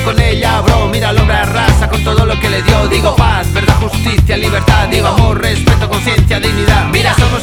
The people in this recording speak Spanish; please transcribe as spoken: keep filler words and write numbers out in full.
con ella, bro. Mira al hombre arrasa con todo lo que le dio. Digo paz, verdad, justicia, libertad. Digo amor, respeto, conciencia, dignidad. Mira, somos